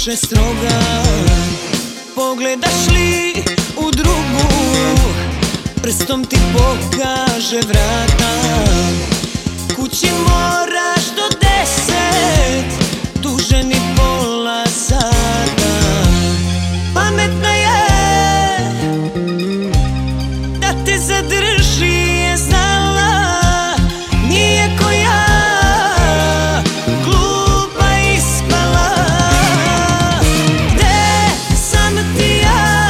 više stroga. Pogledaš li u drugu, prstom ti pokaže vrata. Kući moraš do 10, duže ni pola sata. Pametna je da te zadrži, je znala, nije ko ja, glupa ispala. Gde sam ti ja,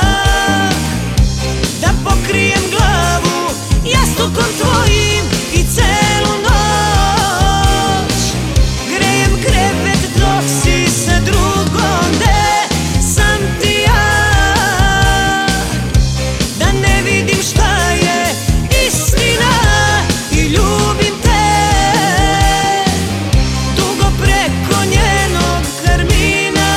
da pokrijem glavu jastukom tvojim i celu noć grejem krevet dok si sa drugom. Gde sam ti ja, da ne vidim šta je istina i ljubim te dugo preko njenog karmina.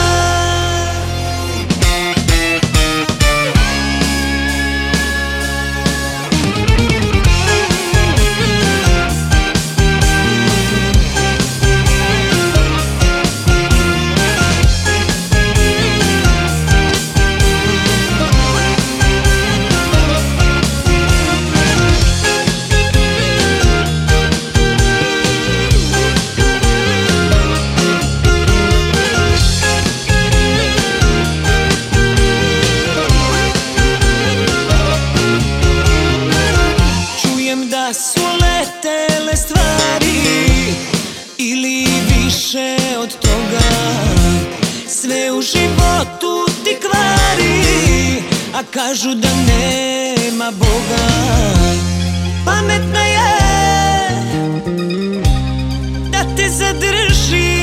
Da su letele stvari ili više od toga, sve u životu ti kvari, a kažu da nema Boga. Pametna je da te zadrži,